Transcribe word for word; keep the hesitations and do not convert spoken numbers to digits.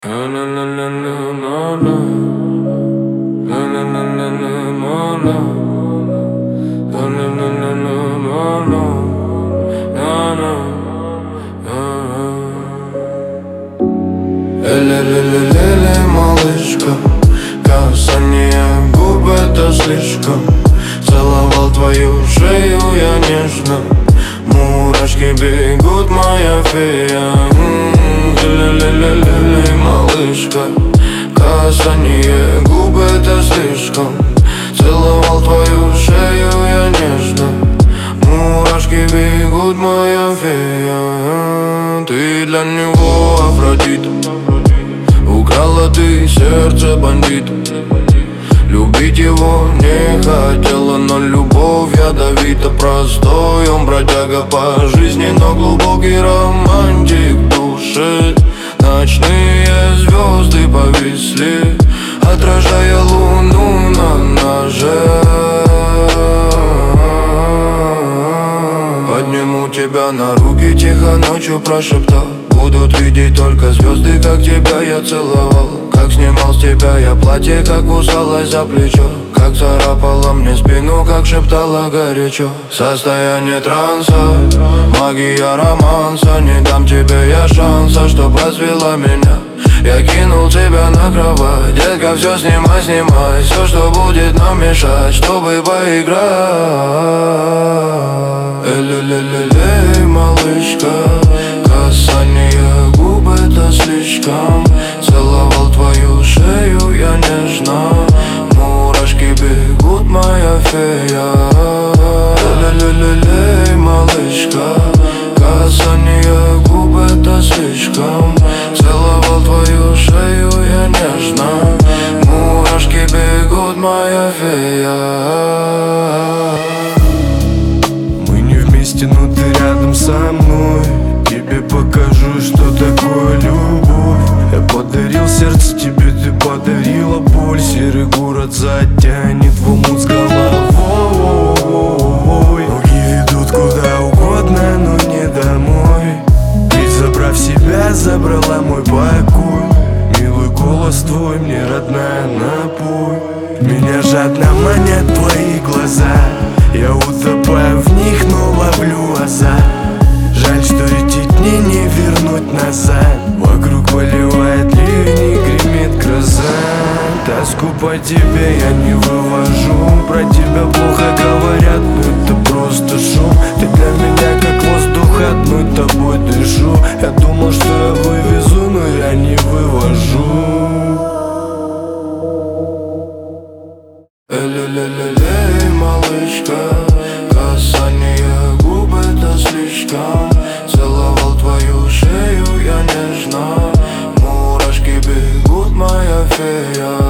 Эле-ле-ле-ле, малышка, касание губ — это слишком. Целовал твою шею я нежно, мурашки бегут, моя фея. Эле-ле-ле-ле, малышка, касание губ — это слишком. Целовал твою шею я нежно, мурашки бегут, моя фея. Ты для него Афродита, украла ты сердце бандита. Любить его не хотела, но любовь ядовита. Простой он бродяга по жизни, но глубокий романтик в душе. Ночные звезды повисли, отражая луну на ноже. Подниму тебя на руки, тихо ночью прошептал: будут видеть только звезды, как тебя я целовал. Как снимал с тебя я платье, как кусалась за плечо, как царапала мне спину, как шептала горячо. Состояние транса, магия романса. Не дам тебе я шанса, чтоб развела меня. Я кинул тебя на кровать, детка, все снимай, снимай. Все, что будет нам мешать, чтобы поиграть. Эле-ле-ле-ле, малышка, касание губ — это слишком. Целовал твою шею я нежно, мурашки бегут, моя фея. Эле-ле-ле-ле, малышка, касание губ — это слишком. Целовал твою шею я нежно, мурашки бегут, моя фея. Мы не вместе, но ты рядом со мной. Тебе покажу, что такое любовь. Я подарил сердце тебе, ты подарила боль. Серый город затянет в омут с головой. Ноги ведут куда угодно, но не домой. Ведь забрав себя, забрала мой покой. Милый голос твой, мне родная, напой. Меня жадно манят твои глаза. Я утопаю в них, но ловлю азарт. Жаль, что эти дни не вернуть назад. Вокруг поливает ливень и гремит гроза. Тоску по тебе я не вывожу. Про тебя плохо говорят, но это просто шум. Ты для меня как воздух, одной тобой дышу. Я думал, что я вывезу, но я не вывожу. Эле-ле-ле-ле, малышка, касание губ — это слишком. Целовал твою шею я нежно, мурашки бегут, моя фея.